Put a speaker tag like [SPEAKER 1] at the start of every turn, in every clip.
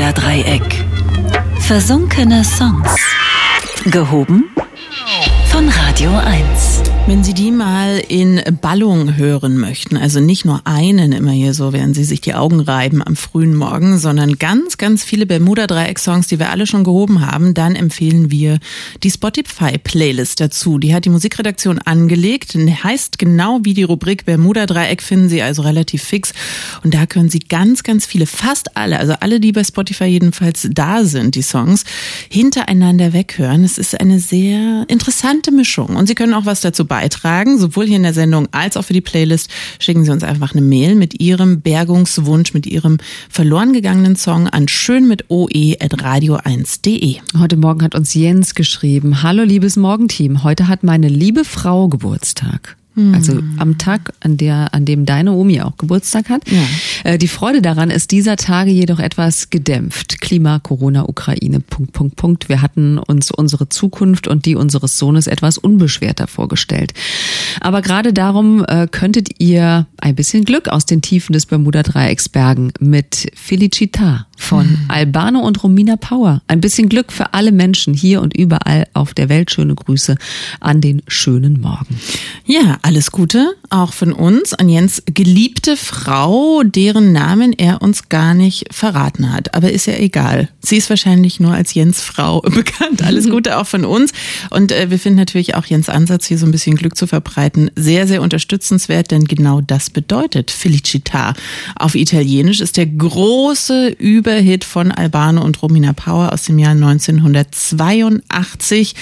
[SPEAKER 1] Bermuda-Dreieck. Versunkene Songs. Gehoben von Radio 1.
[SPEAKER 2] Wenn Sie die mal in Ballung hören möchten, also nicht nur einen immer hier so, während Sie sich die Augen reiben am frühen Morgen, sondern ganz, ganz viele Bermuda-Dreieck-Songs, die wir alle schon gehoben haben, dann empfehlen wir die Spotify-Playlist dazu. Die hat die Musikredaktion angelegt, heißt genau wie die Rubrik Bermuda-Dreieck, finden Sie also relativ fix. Und da können Sie ganz, ganz viele, fast alle, also alle, die bei Spotify jedenfalls da sind, die Songs, hintereinander weghören. Es ist eine sehr interessante Mischung und Sie können auch was dazu beitragen, sowohl hier in der Sendung als auch für die Playlist. Schicken Sie uns einfach eine Mail mit Ihrem Bergungswunsch, mit Ihrem verloren gegangenen Song an schönmitoe@radio1.de.
[SPEAKER 3] Heute Morgen hat uns Jens geschrieben: Hallo liebes Morgenteam, heute hat meine liebe Frau Geburtstag. Also am Tag, an dem deine Omi auch Geburtstag hat. Ja. Die Freude daran ist dieser Tage jedoch etwas gedämpft. Klima, Corona, Ukraine, ... Wir hatten uns unsere Zukunft und die unseres Sohnes etwas unbeschwerter vorgestellt. Aber gerade darum könntet ihr ein bisschen Glück aus den Tiefen des Bermuda-Dreiecks bergen mit Felicità von Albano und Romina Power. Ein bisschen Glück für alle Menschen hier und überall auf der Welt. Schöne Grüße an den schönen Morgen.
[SPEAKER 2] Ja, alles Gute, auch von uns, an Jens' geliebte Frau, deren Namen er uns gar nicht verraten hat. Aber ist ja egal. Sie ist wahrscheinlich nur als Jens' Frau bekannt. Alles Gute auch von uns. Und wir finden natürlich auch Jens' Ansatz, hier so ein bisschen Glück zu verbreiten, sehr, sehr unterstützenswert, denn genau das bedeutet Felicità. Auf Italienisch ist der große Überhit von Albano und Romina Power aus dem Jahr 1982.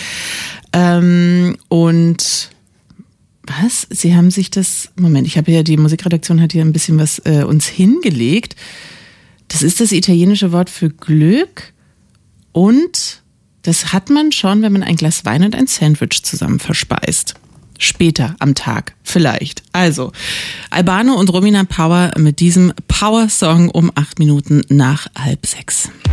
[SPEAKER 2] Und was? Sie haben sich das, Moment, ich habe ja, die Musikredaktion hat hier ein bisschen was uns hingelegt. Das ist das italienische Wort für Glück und das hat man schon, wenn man ein Glas Wein und ein Sandwich zusammen verspeist. Später am Tag, vielleicht. Also, Albano und Romina Power mit diesem Power-Song um 8 Minuten nach 5:30.